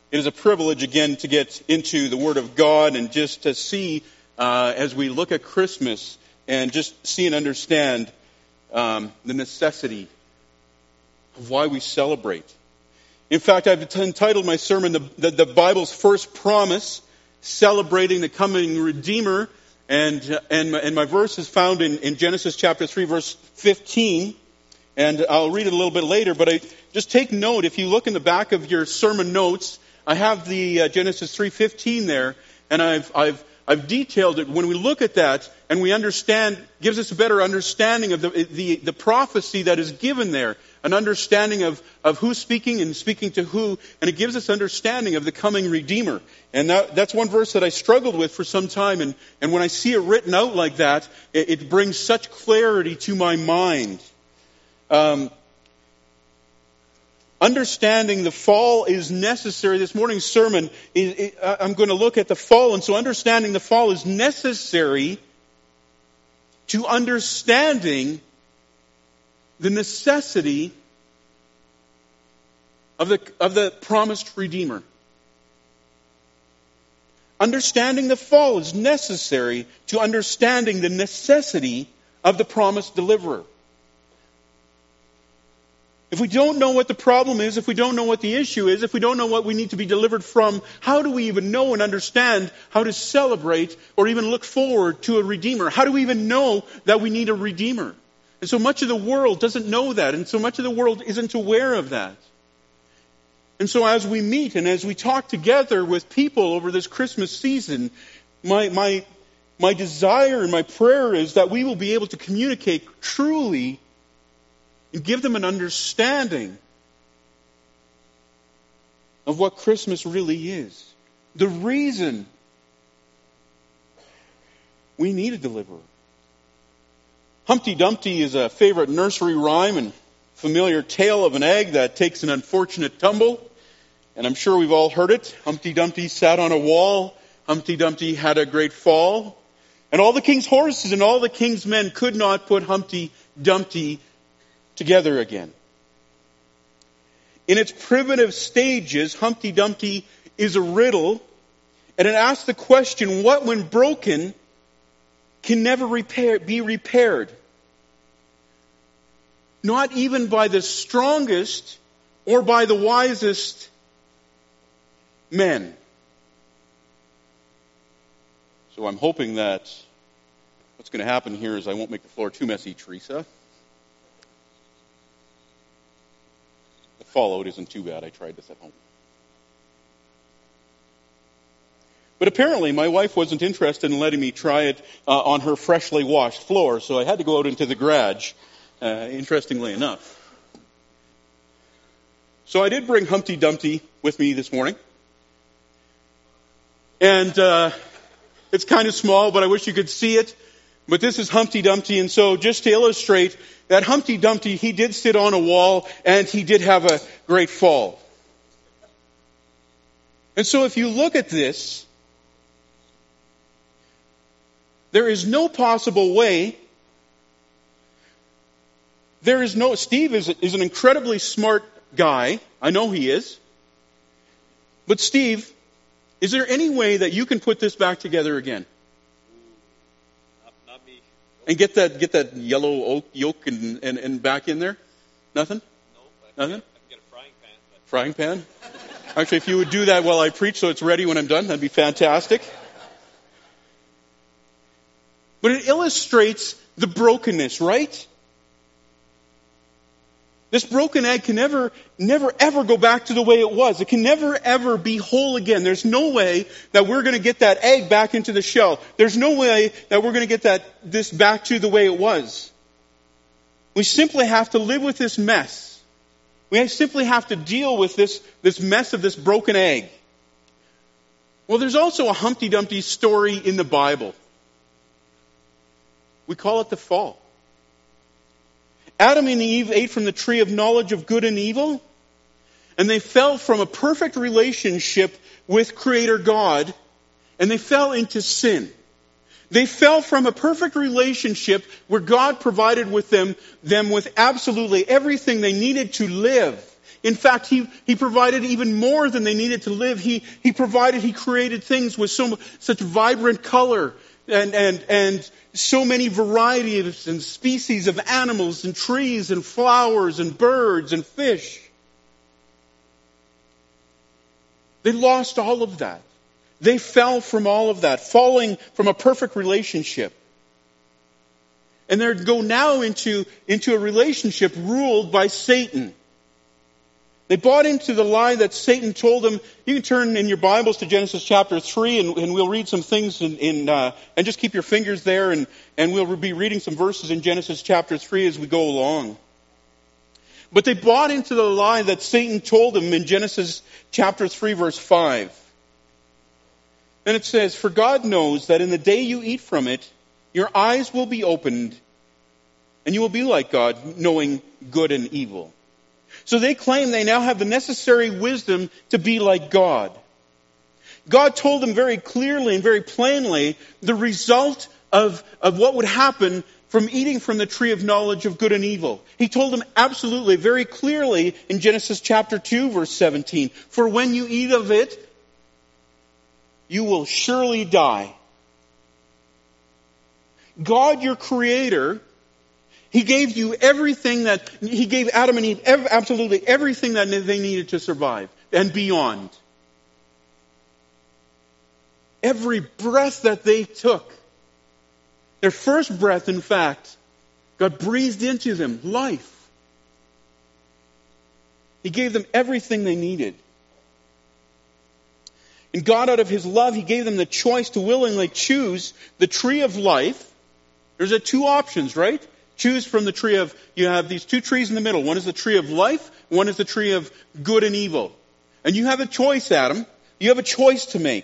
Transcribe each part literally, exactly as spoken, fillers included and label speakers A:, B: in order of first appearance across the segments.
A: It is a privilege again to get into the Word of God and just to see uh, as we look at Christmas and just see and understand um, the necessity of why we celebrate. In fact, I've entitled my sermon the, the, the Bible's First Promise, Celebrating the Coming Redeemer. And, and, and my verse is found in, in Genesis chapter three, verse fifteen. And I'll read it a little bit later, but I just take note, if you look in the back of your sermon notes, I have the uh, Genesis three fifteen there, and I've, I've, I've detailed it. When we look at that and we understand, gives us a better understanding of the, the, the prophecy that is given there, an understanding of, of who's speaking and speaking to who, and it gives us understanding of the coming Redeemer. And that, that's one verse that I struggled with for some time, and, and when I see it written out like that, it, it brings such clarity to my mind. Um, understanding the fall is necessary. This morning's sermon, is, is, I'm going to look at the fall, and so understanding the fall is necessary to understanding the necessity of the, of the promised Redeemer. Understanding the fall is necessary to understanding the necessity of the promised deliverer. If we don't know what the problem is, if we don't know what the issue is, if we don't know what we need to be delivered from, how do we even know and understand how to celebrate or even look forward to a Redeemer? How do we even know that we need a Redeemer? And so much of the world doesn't know that, and so much of the world isn't aware of that. And so as we meet and as we talk together with people over this Christmas season, my, my, my desire and my prayer is that we will be able to communicate truly and give them an understanding of what Christmas really is. The reason we need a deliverer. Humpty Dumpty is a favorite nursery rhyme and familiar tale of an egg that takes an unfortunate tumble. And I'm sure we've all heard it. Humpty Dumpty sat on a wall. Humpty Dumpty had a great fall. And all the king's horses and all the king's men could not put Humpty Dumpty together again. In its primitive stages, Humpty Dumpty is a riddle, and it asks the question, what when broken can never repair, be repaired? Not even by the strongest or by the wisest men. So I'm hoping that what's going to happen here is I won't make the floor too messy, Teresa. The fallout isn't too bad. I tried this at home. But apparently my wife wasn't interested in letting me try it uh, on her freshly washed floor, so I had to go out into the garage, uh, interestingly enough. So I did bring Humpty Dumpty with me this morning. And uh, it's kind of small, but I wish you could see it. But this is Humpty Dumpty, and so just to illustrate that Humpty Dumpty, he did sit on a wall, and he did have a great fall. And so if you look at this, there is no possible way, there is no, Steve is, is an incredibly smart guy, I know he is, but Steve, is there any way that you can put this back together again?
B: Not, not me.
A: And get that get that yellow oak yolk and, and, and back in there? Nothing?
B: No. I
A: Nothing?
B: Can get, I can get a frying pan. But...
A: Frying pan? Actually, if you would do that while I preach so it's ready when I'm done, that'd be fantastic. But it illustrates the brokenness, right? This broken egg can never, never, ever go back to the way it was. It can never, ever be whole again. There's no way that we're going to get that egg back into the shell. There's no way that we're going to get that this back to the way it was. We simply have to live with this mess. We simply have to deal with this, this mess of this broken egg. Well, there's also a Humpty Dumpty story in the Bible. We call it the fall. Adam and Eve ate from the tree of knowledge of good and evil, and they fell from a perfect relationship with Creator God, and they fell into sin. They fell from a perfect relationship where God provided with them, them with absolutely everything they needed to live. In fact, he, he provided even more than they needed to live. He, he provided, he created things with so such vibrant color and, and, and so many varieties and species of animals and trees and flowers and birds and fish. They lost all of that. They fell from all of that, falling from a perfect relationship. And they go now into, into a relationship ruled by Satan. They bought into the lie that Satan told them. You can turn in your Bibles to Genesis chapter three, and, and we'll read some things in, in uh, and just keep your fingers there, and, and we'll be reading some verses in Genesis chapter three as we go along. But they bought into the lie that Satan told them in Genesis chapter three, verse five. And it says, "For God knows that in the day you eat from it, your eyes will be opened, and you will be like God, knowing good and evil." So they claim they now have the necessary wisdom to be like God. God told them very clearly and very plainly the result of, of what would happen from eating from the tree of knowledge of good and evil. He told them absolutely, very clearly in Genesis chapter two, verse seventeen, "For when you eat of it, you will surely die." God, your creator, He gave you everything that, He gave Adam and Eve absolutely everything that they needed to survive and beyond. Every breath that they took, their first breath, in fact, God breathed into them life. He gave them everything they needed. And God, out of His love, He gave them the choice to willingly choose the tree of life. There's a two options, right? Choose from the tree of, you have these two trees in the middle. One is the tree of life, one is the tree of good and evil. And you have a choice, Adam. You have a choice to make.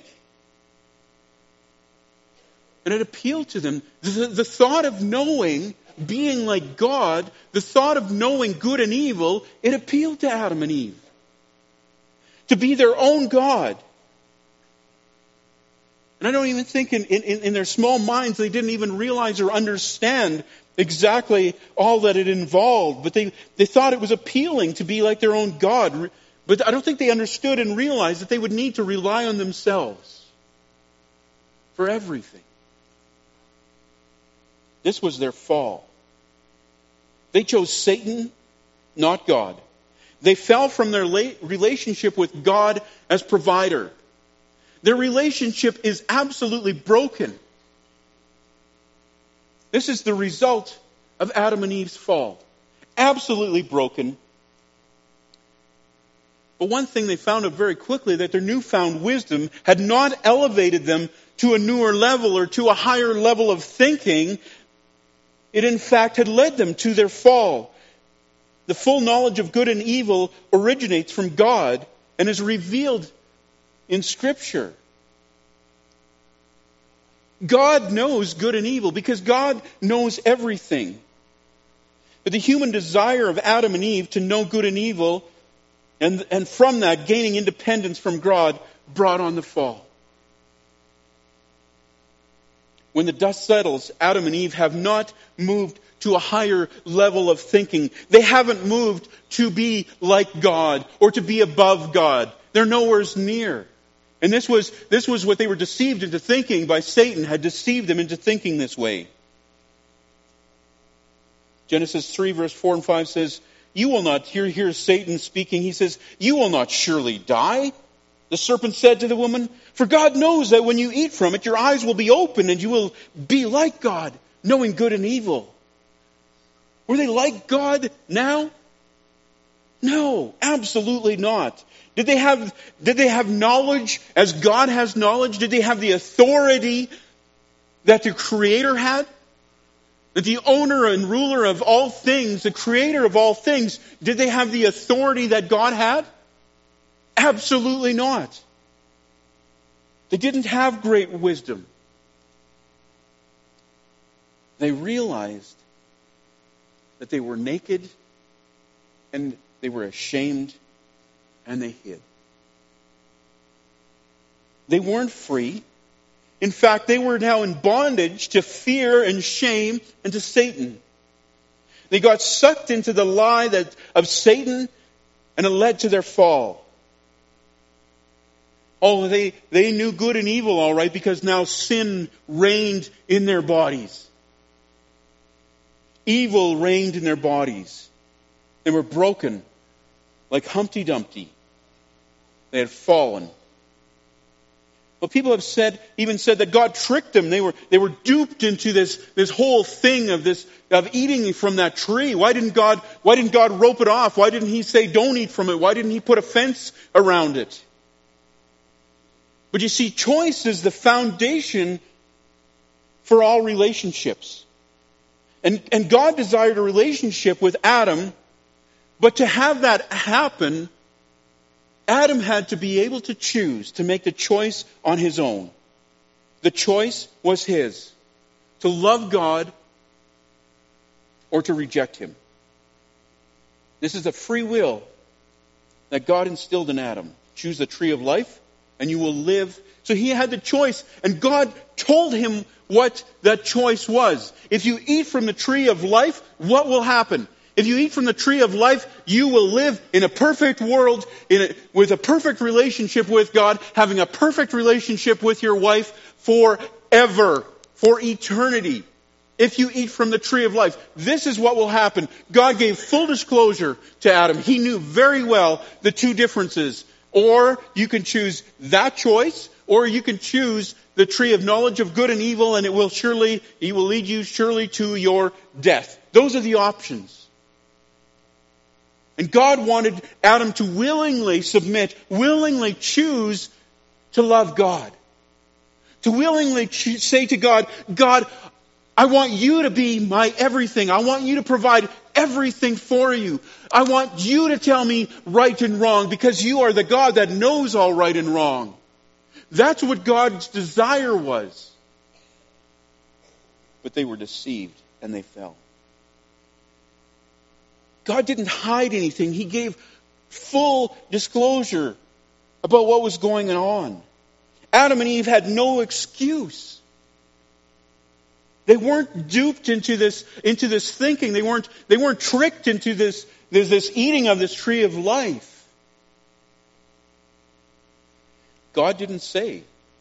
A: And it appealed to them. The, the thought of knowing, being like God, the thought of knowing good and evil, it appealed to Adam and Eve. To be their own God. And I don't even think in, in, in their small minds they didn't even realize or understand exactly all that it involved. But they, they thought it was appealing to be like their own God. But I don't think they understood and realized that they would need to rely on themselves for everything. This was their fall. They chose Satan, not God. They fell from their relationship with God as provider. Their relationship is absolutely broken. This is the result of Adam and Eve's fall. Absolutely broken. But one thing they found out very quickly, that their newfound wisdom had not elevated them to a newer level or to a higher level of thinking. It in fact had led them to their fall. The full knowledge of good and evil originates from God and is revealed in Scripture. God knows good and evil because God knows everything. But the human desire of Adam and Eve to know good and evil, and, and from that gaining independence from God, brought on the fall. When the dust settles, Adam and Eve have not moved to a higher level of thinking. They haven't moved to be like God or to be above God. They're nowhere near. And this was, this was what they were deceived into thinking by Satan, had deceived them into thinking this way. Genesis three verse four and five says, "You will not," here, here's Satan speaking, he says, "You will not surely die." The serpent said to the woman, "For God knows that when you eat from it, your eyes will be opened and you will be like God, knowing good and evil." Were they like God now? No, absolutely not. Did they have, did they have knowledge as God has knowledge? Did they have the authority that the Creator had? That the owner and ruler of all things, the Creator of all things, did they have the authority that God had? Absolutely not. They didn't have great wisdom. They realized that they were naked and they were ashamed and they hid. They weren't free. In fact, they were now in bondage to fear and shame and to Satan. They got sucked into the lie that of Satan And it led to their fall. Oh, they, they knew good and evil, all right, because now sin reigned in their bodies. Evil reigned in their bodies. They were broken like Humpty Dumpty. They had fallen. Well, people have said, even said that God tricked them. They were, they were duped into this, this whole thing of this, of eating from that tree. Why didn't God, why didn't God rope it off? Why didn't He say, don't eat from it? Why didn't He put a fence around it? But you see, choice is the foundation for all relationships. And, and God desired a relationship with Adam, but to have that happen, Adam had to be able to choose, to make the choice on his own. The choice was his, to love God or to reject Him. This is a free will that God instilled in Adam. Choose the tree of life and you will live. So he had the choice, and God told him what that choice was. If you eat from the tree of life, what will happen? If you eat from the tree of life, you will live in a perfect world, in a, with a perfect relationship with God, having a perfect relationship with your wife forever, for eternity. If you eat from the tree of life, this is what will happen. God gave full disclosure to Adam. He knew very well the two differences. Or you can choose that choice, or you can choose the tree of knowledge of good and evil, and it will surely, He will lead you surely to your death. Those are the options. And God wanted Adam to willingly submit, willingly choose to love God. To willingly cho- say to God, God, I want you to be my everything. I want you to provide everything for you. I want you to tell me right and wrong, because you are the God that knows all right and wrong. That's what God's desire was. But they were deceived and they fell. God didn't hide anything. He gave full disclosure about what was going on. Adam and Eve had no excuse. They weren't duped into this, into this thinking. They weren't, they weren't tricked into this, this, this eating of this tree of life. God didn't say.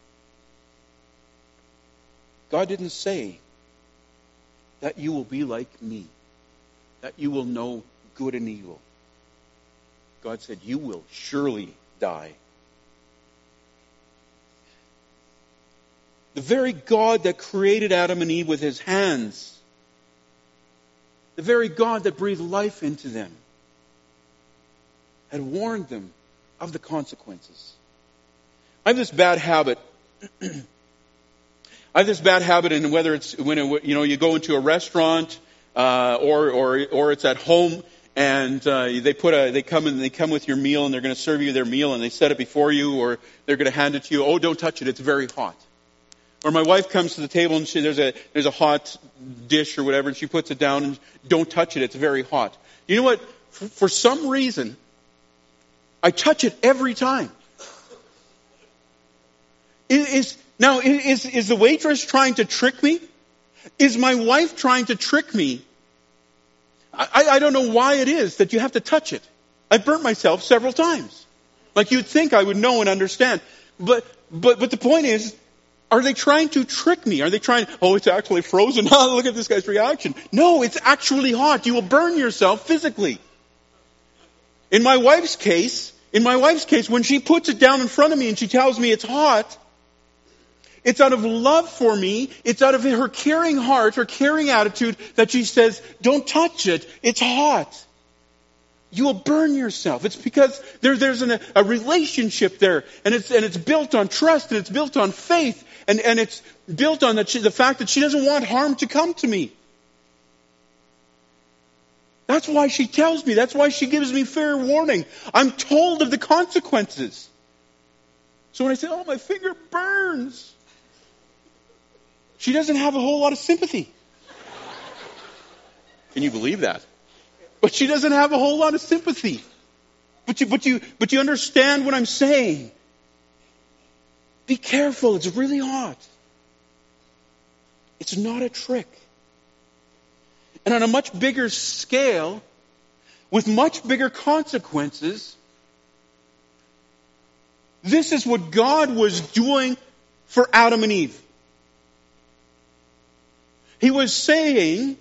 A: God didn't say that you will be like me, that you will know good and evil. God said, you will surely die. The very God that created Adam and Eve with His hands, the very God that breathed life into them, had warned them of the consequences. I have this bad habit. I have this bad habit, in whether it's when it, you know you go into a restaurant uh, or or or it's at home, and uh, they put a they come and they come with your meal, and they're going to serve you their meal, and they set it before you, or they're going to hand it to you. Oh, don't touch it; it's very hot. Or my wife comes to the table and she, there's a there's a hot dish or whatever, and she puts it down and don't touch it; it's very hot. You know what? For, for some reason, I touch it every time. Is, now, is, is the waitress trying to trick me? Is my wife trying to trick me? I, I don't know why it is that you have to touch it. I've burnt myself several times. Like you'd think I would know and understand. But, but, but the point is, are they trying to trick me? Are they trying, oh, it's actually frozen. Oh, look at this guy's reaction. No, it's actually hot. You will burn yourself physically. In my wife's case, in my wife's case, when she puts it down in front of me and she tells me it's hot, it's out of love for me. It's out of her caring heart, her caring attitude, that she says, don't touch it. It's hot. You will burn yourself. It's because there, there's an, a relationship there. And it's, and it's built on trust, and it's built on faith. And, and it's built on that she, the fact that she doesn't want harm to come to me. That's why she tells me. That's why she gives me fair warning. I'm told of the consequences. So when I say, oh, my finger burns, she doesn't have a whole lot of sympathy. Can you believe that? But she doesn't have a whole lot of sympathy. But you, but you, but you understand what I'm saying. Be careful. It's really hot. It's not a trick. And on a much bigger scale, with much bigger consequences. This is what God was doing for Adam and Eve. He was saying,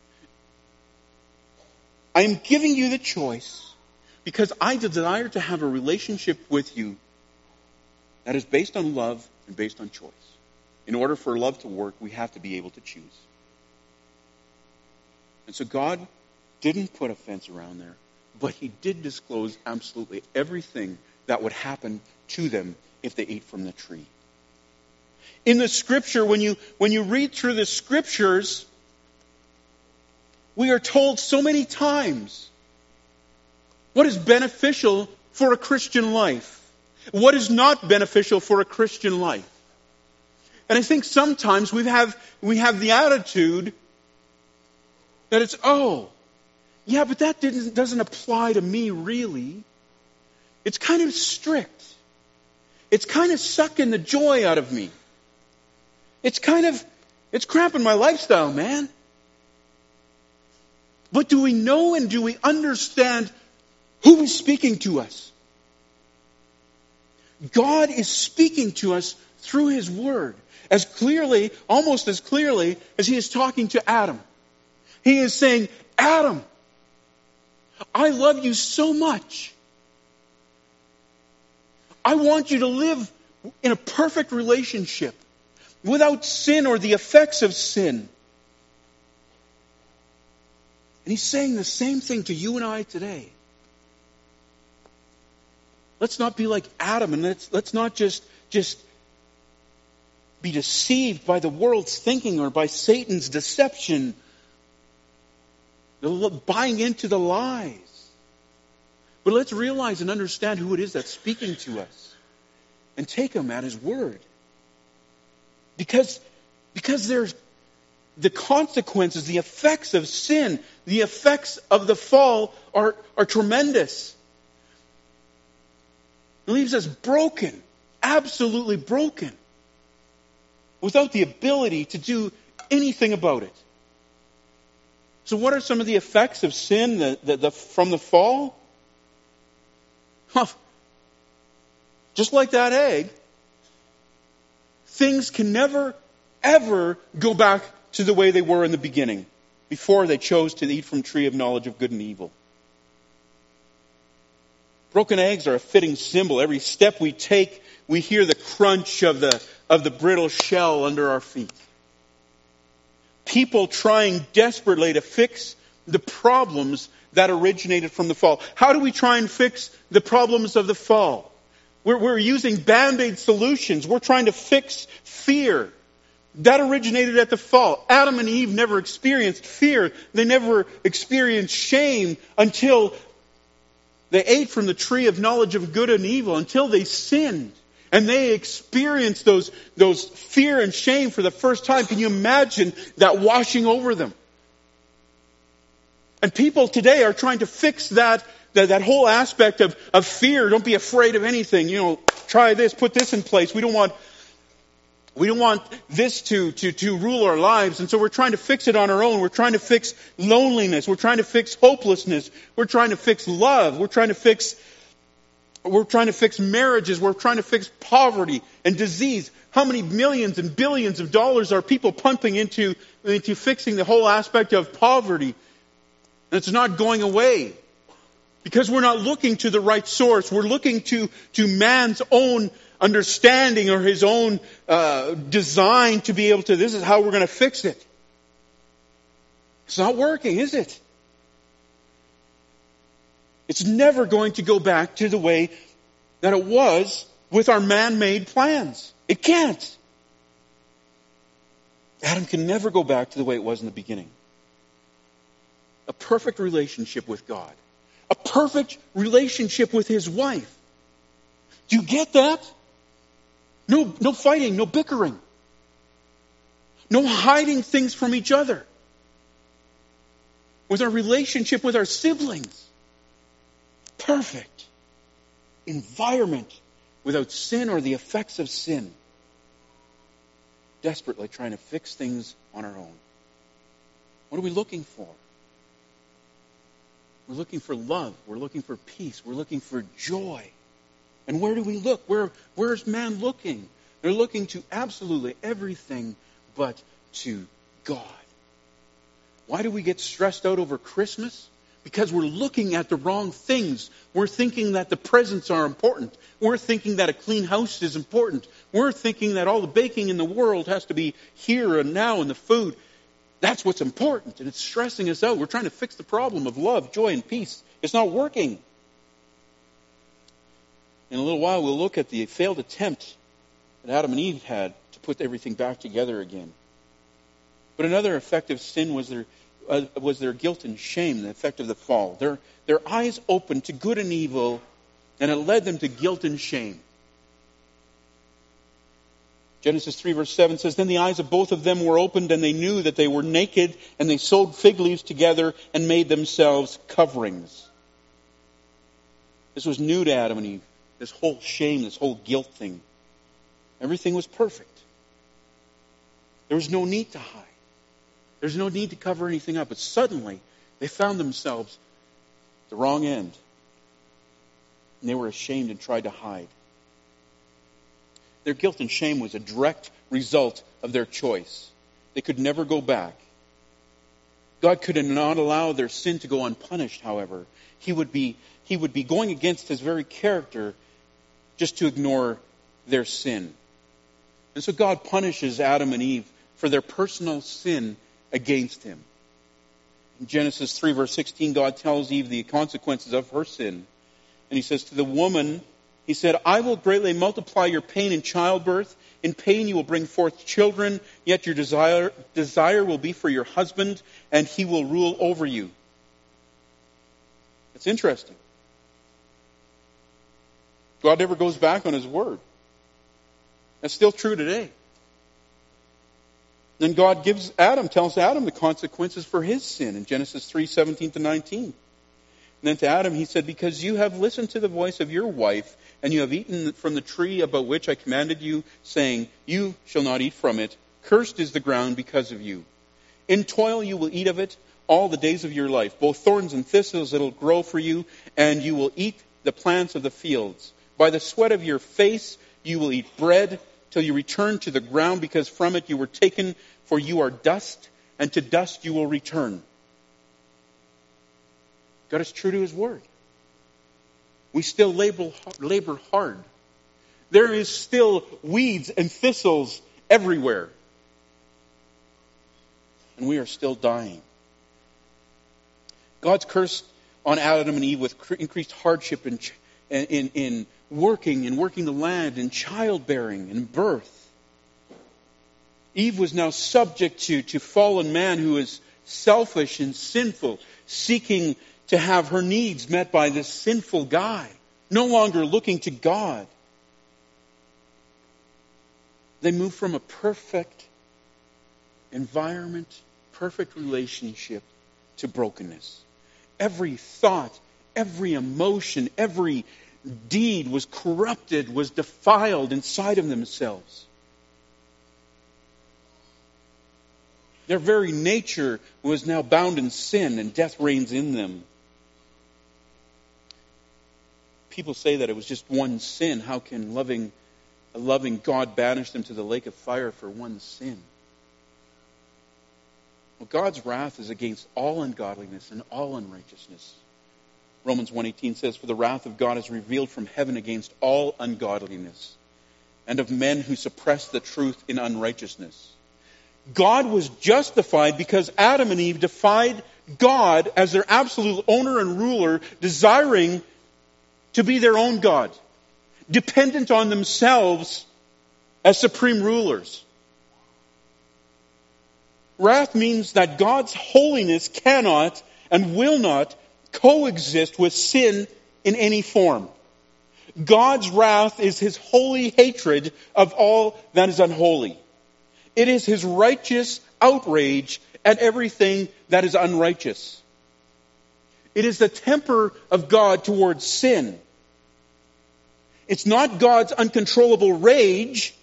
A: I am giving you the choice because I desire to have a relationship with you that is based on love and based on choice. In order for love to work, we have to be able to choose. And so God didn't put a fence around there, but He did disclose absolutely everything that would happen to them if they ate from the tree. In the Scripture, when you when you read through the Scriptures, we are told so many times what is beneficial for a Christian life, what is not beneficial for a Christian life. And I think sometimes we have we have the attitude that it's, oh, yeah, but that didn't, doesn't apply to me really. It's kind of strict. It's kind of sucking the joy out of me. It's kind of, it's cramping my lifestyle, man. But do we know and do we understand who is speaking to us? God is speaking to us through His Word as clearly, almost as clearly as He is talking to Adam. He is saying, Adam, I love you so much. I want you to live in a perfect relationship without sin or the effects of sin. And He's saying the same thing to you and I today. Let's not be like Adam, and let's, let's not just, just be deceived by the world's thinking or by Satan's deception, buying into the lies. But let's realize and understand who it is that's speaking to us and take Him at His word. Because, because there's the consequences, the effects of sin, the effects of the fall are, are tremendous. It leaves us broken, absolutely broken, without the ability to do anything about it. So what are some of the effects of sin the, the, the, from the fall? Huh. Just like that egg, things can never, ever go back to the way they were in the beginning, before they chose to eat from the tree of knowledge of good and evil. Broken eggs are a fitting symbol. Every step we take, we hear the crunch of the, of the brittle shell under our feet. People trying desperately to fix the problems that originated from the fall. How do we try and fix the problems of the fall? We're, we're using Band-Aid solutions. We're trying to fix fear. That originated at the fall. Adam and Eve never experienced fear. They never experienced shame until they ate from the tree of knowledge of good and evil, until they sinned. And they experienced those, those fear and shame for the first time. Can you imagine that washing over them? And people today are trying to fix that, that, that whole aspect of, of fear. Don't be afraid of anything. You know, try this, put this in place. We don't want, we don't want this to, to, to rule our lives. And so we're trying to fix it on our own. We're trying to fix loneliness. We're trying to fix hopelessness. We're trying to fix love. We're trying to fix We're trying to fix marriages. We're trying to fix poverty and disease. How many millions and billions of dollars are people pumping into, into fixing the whole aspect of poverty? And it's not going away. Because we're not looking to the right source. We're looking to, to man's own understanding or his own uh, design to be able to, this is how we're going to fix it. It's not working, is it? It's never going to go back to the way that it was with our man-made plans. It can't. Adam can never go back to the way it was in the beginning. A perfect relationship with God. A perfect relationship with his wife. Do you get that? No, no fighting, no bickering. No hiding things from each other. With our relationship with our siblings. Perfect environment without sin or the effects of sin. Desperately trying to fix things on our own. What are we looking for? We're looking for love. We're looking for peace. We're looking for joy. And where do we look? Where, where's man looking? They're looking to absolutely everything but to God. Why do we get stressed out over Christmas? Because we're looking at the wrong things. We're thinking that the presents are important. We're thinking that a clean house is important. We're thinking that all the baking in the world has to be here and now in the food. That's what's important, and it's stressing us out. We're trying to fix the problem of love, joy, and peace. It's not working. In a little while, we'll look at the failed attempt that Adam and Eve had to put everything back together again. But another effect of sin was their uh, was their guilt and shame, the effect of the fall. Their, their eyes opened to good and evil, and it led them to guilt and shame. Genesis three verse seven says, Then the eyes of both of them were opened, and they knew that they were naked, and they sewed fig leaves together and made themselves coverings. This was new to Adam and Eve. This whole shame, this whole guilt thing. Everything was perfect. There was no need to hide. There's no need to cover anything up. But suddenly, they found themselves at the wrong end. And they were ashamed and tried to hide. Their guilt and shame was a direct result of their choice. They could never go back. God could not allow their sin to go unpunished, however. He would be, he would be going against his very character just to ignore their sin. And so God punishes Adam and Eve for their personal sin against him. In Genesis three verse sixteen, God tells Eve the consequences of her sin. And he says to the woman, he said, I will greatly multiply your pain in childbirth. In pain you will bring forth children, yet your desire, desire will be for your husband, and he will rule over you. It's interesting. God never goes back on his word. That's still true today. Then God gives Adam, tells Adam the consequences for his sin in Genesis three seventeen to nineteen. And then to Adam he said, Because you have listened to the voice of your wife, and you have eaten from the tree about which I commanded you, saying, You shall not eat from it. Cursed is the ground because of you. In toil you will eat of it all the days of your life. Both thorns and thistles it'll grow for you, and you will eat the plants of the fields. By the sweat of your face you will eat bread till you return to the ground, because from it you were taken, for you are dust, and to dust you will return. God is true to his word. We still labor, labor hard. There is still weeds and thistles everywhere. And we are still dying. God's curse on Adam and Eve with increased hardship in, in, in working and working the land and childbearing and birth. Eve was now subject to, to fallen man who is selfish and sinful, seeking to have her needs met by this sinful guy, no longer looking to God. They move from a perfect environment, perfect relationship, to brokenness. Every thought, every emotion, every deed was corrupted, was defiled inside of themselves. Their very nature was now bound in sin, and death reigns in them. People say that it was just one sin. How can loving, a loving God banish them to the lake of fire for one sin? Well, God's wrath is against all ungodliness and all unrighteousness. Romans one eighteen says, For the wrath of God is revealed from heaven against all ungodliness, and of men who suppress the truth in unrighteousness. God was justified because Adam and Eve defied God as their absolute owner and ruler, desiring to be their own God, dependent on themselves as supreme rulers. Wrath means that God's holiness cannot and will not coexist with sin in any form. God's wrath is his holy hatred of all that is unholy. It is his righteous outrage at everything that is unrighteous. It is the temper of God towards sin. It's not God's uncontrollable rage,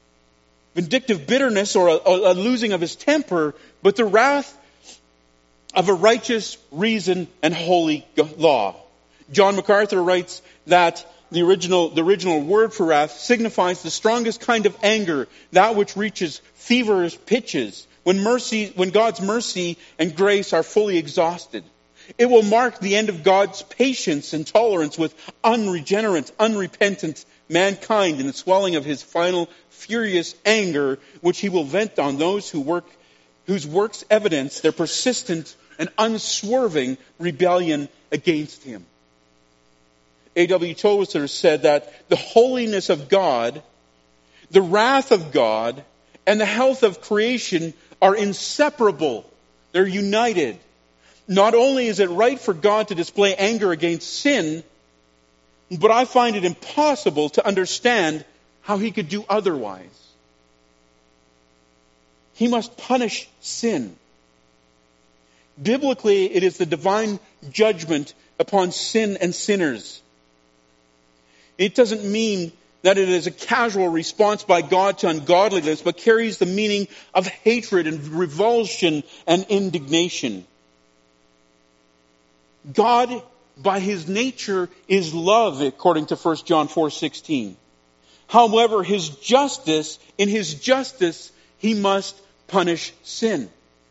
A: vindictive bitterness, or a, a losing of his temper, but the wrath of a righteous reason and holy law. John MacArthur writes that the original, the original word for wrath signifies the strongest kind of anger, that which reaches feverish pitches, when mercy, when God's mercy and grace are fully exhausted. It will mark the end of God's patience and tolerance with unregenerate, unrepentant mankind in the swelling of his final furious anger, which he will vent on those who work, whose works evidence their persistent and unswerving rebellion against him. A W Tozer said that the holiness of God, the wrath of God, and the health of creation are inseparable. They're united. Not only is it right for God to display anger against sin, but I find it impossible to understand how he could do otherwise. He must punish sin. Biblically, it is the divine judgment upon sin and sinners. It doesn't mean that it is a casual response by God to ungodliness, but carries the meaning of hatred and revulsion and indignation. God, by his nature, is love, according to First John four sixteen. However, his justice, in his justice, he must punish sin.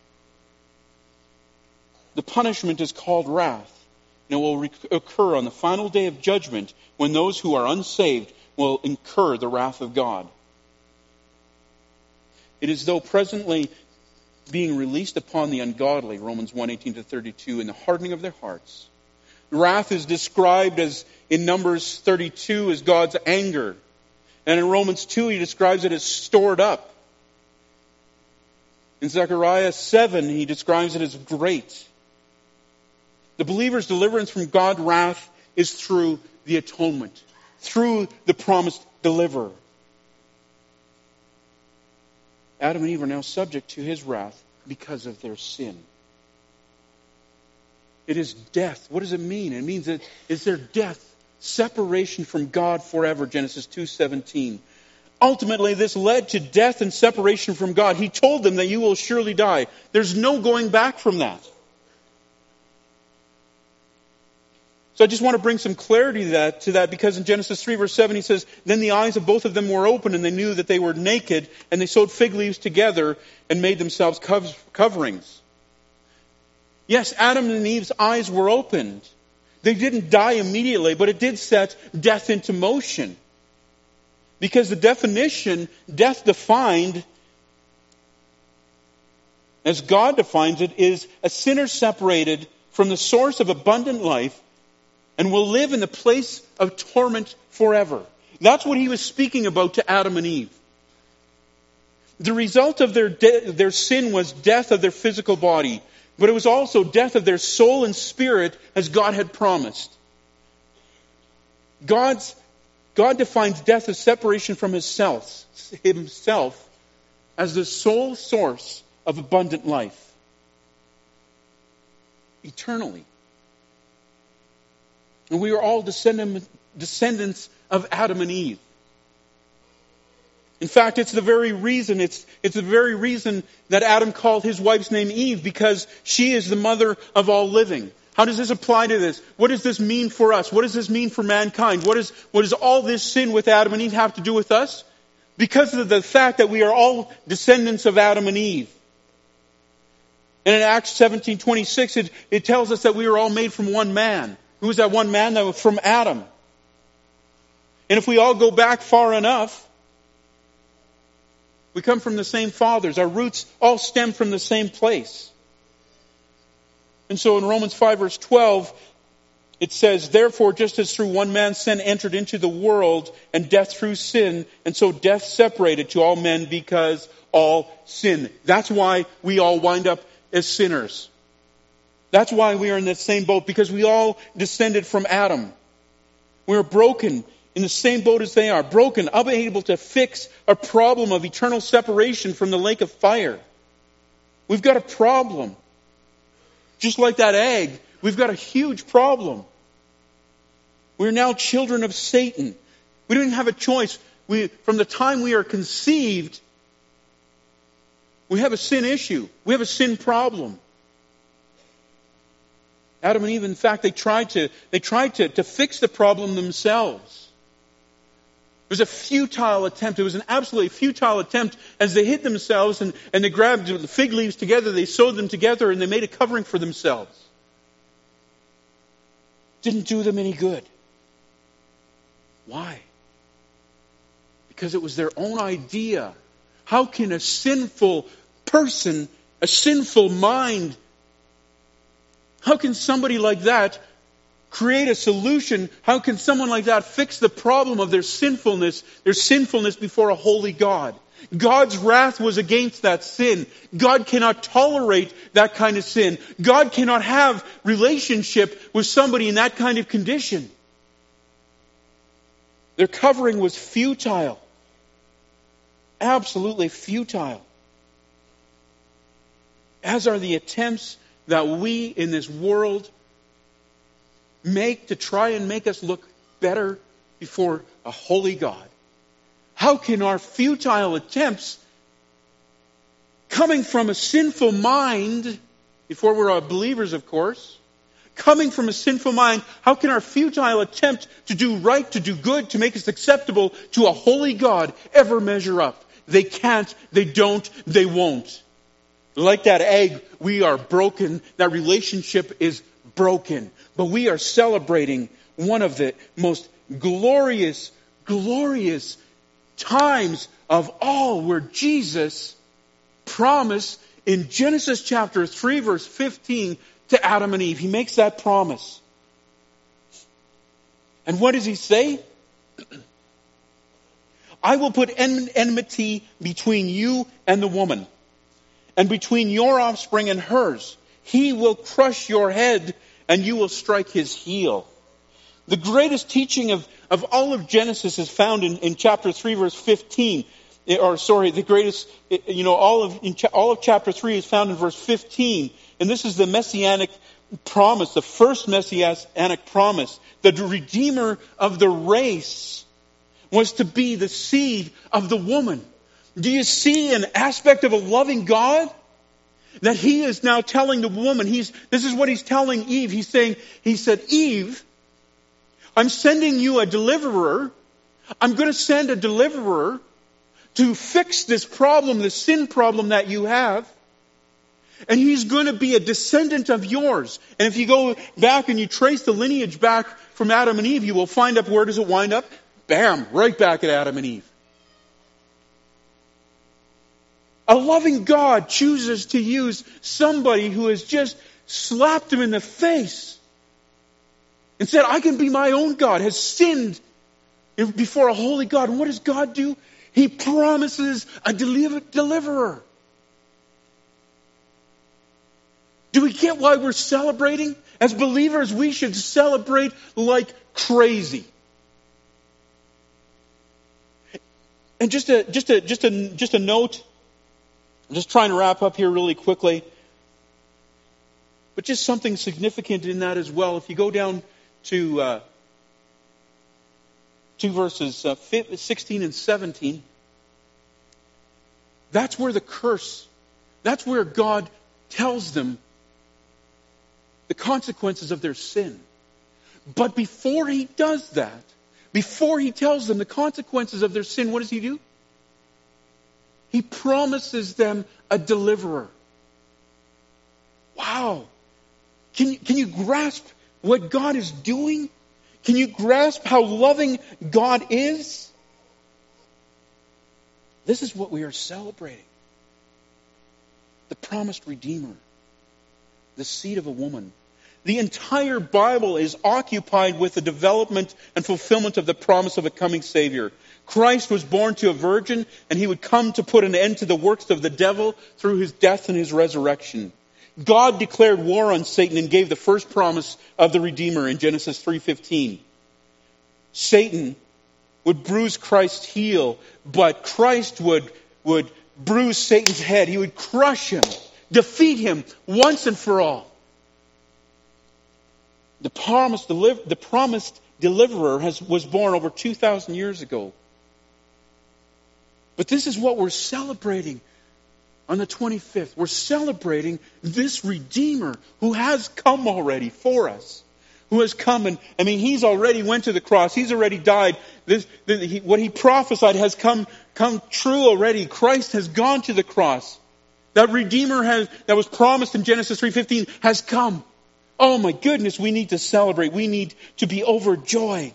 A: The punishment is called wrath, and it will re- occur on the final day of judgment, when those who are unsaved will incur the wrath of God. It is though presently being released upon the ungodly, Romans one eighteen to thirty-two, in the hardening of their hearts. Wrath is described as in Numbers thirty-two as God's anger. And in Romans two he describes it as stored up. In Zechariah seven he describes it as great. The believer's deliverance from God's wrath is through the atonement, through the promised deliverer. Adam and Eve are now subject to his wrath because of their sin. It is death. What does it mean? It means that is there death, separation from God forever, Genesis two seventeen. Ultimately, this led to death and separation from God. He told them that you will surely die. There's no going back from that. So I just want to bring some clarity to that, to that because in Genesis three verse seven he says, then the eyes of both of them were open and they knew that they were naked and they sewed fig leaves together and made themselves coverings. Yes, Adam and Eve's eyes were opened. They didn't die immediately, but it did set death into motion. Because the definition, death defined, as God defines it, is a sinner separated from the source of abundant life and will live in the place of torment forever. That's what he was speaking about to Adam and Eve. The result of their de- their sin was death of their physical body, but it was also death of their soul and spirit as God had promised. God's, God defines death as separation from himself, himself as the sole source of abundant life. Eternally. And we are all descendant, descendants of Adam and Eve. In fact, it's the very reason, it's, it's the very reason that Adam called his wife's name Eve, because she is the mother of all living. How does this apply to this? What does this mean for us? What does this mean for mankind? What, is, what does all this sin with Adam and Eve have to do with us? Because of the fact that we are all descendants of Adam and Eve. And in Acts seventeen twenty-six, it, it tells us that we are all made from one man. Who was that one man? That was from Adam. And if we all go back far enough, we come from the same fathers. Our roots all stem from the same place. And so in Romans five verse twelve, it says, therefore, just as through one man sin entered into the world, and death through sin, and so death separated to all men because all sin. That's why we all wind up as sinners. That's why we are in the same boat, because we all descended from Adam. We are broken in the same boat as they are. Broken, unable to fix a problem of eternal separation from the lake of fire. We've got a problem. Just like that egg, we've got a huge problem. We're now children of Satan. We don't even have a choice. We, from the time we are conceived, we have a sin issue. We have a sin problem. Adam and Eve, in fact, they tried to they tried to, to fix the problem themselves. It was a futile attempt. It was an absolutely futile attempt as they hid themselves and, and they grabbed the fig leaves together, they sewed them together, and they made a covering for themselves. Didn't do them any good. Why? Because it was their own idea. How can a sinful person, a sinful mind, how can somebody like that create a solution? How can someone like that fix the problem of their sinfulness, their sinfulness before a holy God? God's wrath was against that sin. God cannot tolerate that kind of sin. God cannot have relationship with somebody in that kind of condition. Their covering was futile. Absolutely futile. As are the attempts that we in this world make to try and make us look better before a holy God. How can our futile attempts, coming from a sinful mind, before we're believers, of course, coming from a sinful mind, how can our futile attempt to do right, to do good, to make us acceptable to a holy God ever measure up? They can't, they don't, they won't. Like that egg, we are broken. That relationship is broken. But we are celebrating one of the most glorious, glorious times of all, where Jesus promised in Genesis chapter three, verse fifteen, to Adam and Eve. He makes that promise. And what does he say? I will put en- enmity between you and the woman, and between your offspring and hers. He will crush your head, and you will strike his heel. The greatest teaching of, of all of Genesis is found in, in chapter three, verse fifteen. Or sorry, the greatest, you know, all of in cha- all of chapter three is found in verse fifteen. And this is the messianic promise, the first messianic promise. The Redeemer of the race was to be the seed of the woman. Do you see an aspect of a loving God? That he is now telling the woman, he's, this is what he's telling Eve. He's saying, he said, Eve, I'm sending you a deliverer. I'm going to send a deliverer to fix this problem, this sin problem that you have. And he's going to be a descendant of yours. And if you go back and you trace the lineage back from Adam and Eve, you will find up, where does it wind up? Bam, right back at Adam and Eve. A loving God chooses to use somebody who has just slapped him in the face and said, I can be my own God, has sinned before a holy God. And what does God do? He promises a deliver- deliverer. Do we get why we're celebrating? As believers, we should celebrate like crazy. And just a just a just a just a note. I'm just trying to wrap up here really quickly. But just something significant in that as well. If you go down to uh, two verses uh, sixteen and seventeen, that's where the curse, that's where God tells them the consequences of their sin. But before he does that, before he tells them the consequences of their sin, what does he do? He promises them a deliverer. Wow. Can you, can you grasp what God is doing? Can you grasp how loving God is? This is what we are celebrating. The promised Redeemer. The seed of a woman. The entire Bible is occupied with the development and fulfillment of the promise of a coming Savior. Christ was born to a virgin, and he would come to put an end to the works of the devil through his death and his resurrection. God declared war on Satan and gave the first promise of the Redeemer in Genesis three fifteen. Satan would bruise Christ's heel, but Christ would, would bruise Satan's head. He would crush him, defeat him once and for all. The promised, the promised deliverer has, was born over two thousand years ago. But this is what we're celebrating on the twenty-fifth, we're celebrating this Redeemer who has come already for us. Who has come and, I mean, He's already went to the cross. He's already died. This, the, he, what He prophesied has come, come true already. Christ has gone to the cross. That Redeemer has, that was promised in Genesis three fifteen has come. Oh my goodness, we need to celebrate. We need to be overjoyed.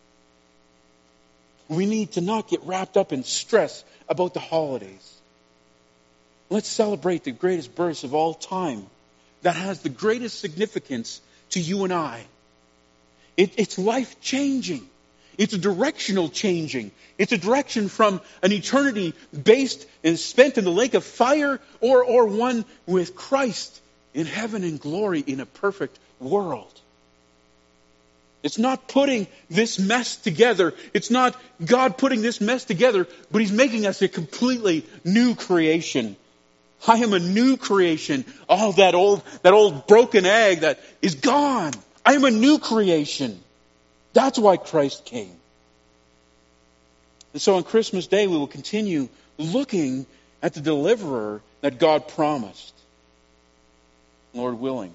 A: We need to not get wrapped up in stress about the holidays. Let's celebrate the greatest birth of all time that has the greatest significance to you and I. It, it's life-changing. It's a directional changing. It's a direction from an eternity based and spent in the lake of fire or, or one with Christ in heaven and glory in a perfect world. It's not putting this mess together. It's not God putting this mess together, but He's making us a completely new creation. I am a new creation. Oh, that old, that old broken egg that is gone. I am a new creation. That's why Christ came. And so on Christmas Day, we will continue looking at the deliverer that God promised. Lord willing.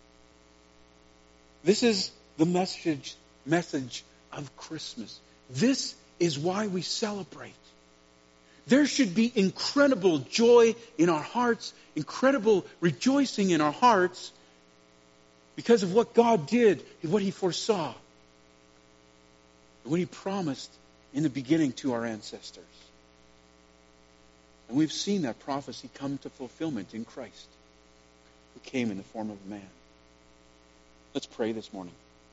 A: This is the message, message of Christmas. This is why we celebrate. There should be incredible joy in our hearts, incredible rejoicing in our hearts because of what God did and what He foresaw. And what He promised in the beginning to our ancestors. And we've seen that prophecy come to fulfillment in Christ, who came in the form of a man. Let's pray this morning.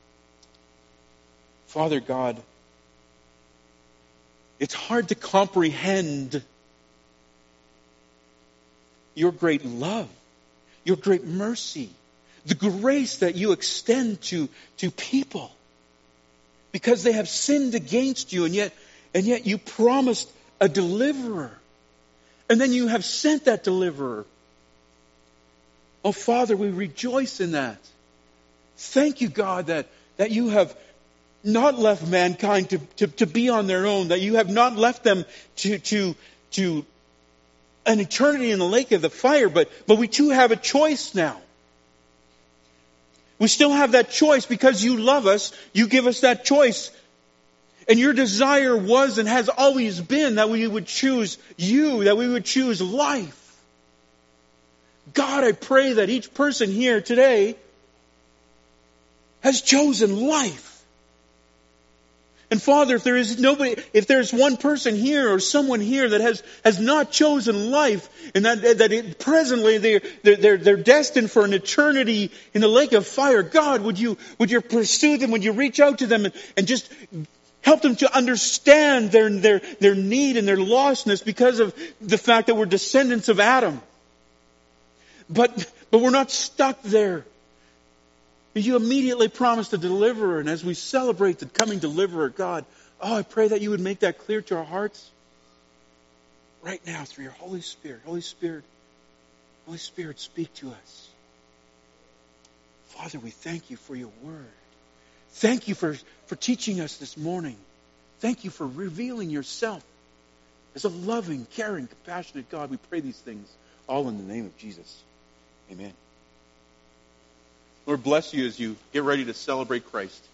A: Father God, it's hard to comprehend your great love, your great mercy, the grace that you extend to, to people because they have sinned against you, and yet, and yet you promised a deliverer. And then you have sent that deliverer. Oh, Father, we rejoice in that. Thank you, God, that, that you have not left mankind to, to, to be on their own, that you have not left them to, to, to an eternity in the lake of the fire, but, but we too have a choice now. We still have that choice because you love us. You give us that choice. And your desire was and has always been that we would choose you, that we would choose life. God, I pray that each person here today has chosen life. And Father, if there is nobody, if there's one person here or someone here that has, has not chosen life, and that, that it, presently they're, they're, they're destined for an eternity in the lake of fire, God, would you, would you pursue them? Would you reach out to them and, and just help them to understand their, their, their need and their lostness because of the fact that we're descendants of Adam. But, but we're not stuck there. You immediately promised a deliverer, and as we celebrate the coming deliverer, God, oh, I pray that you would make that clear to our hearts right now through your Holy Spirit. Holy Spirit, Holy Spirit, speak to us. Father, we thank you for your word. Thank you for, for teaching us this morning. Thank you for revealing yourself as a loving, caring, compassionate God. We pray these things all in the name of Jesus. Amen. Lord bless you as you get ready to celebrate Christ.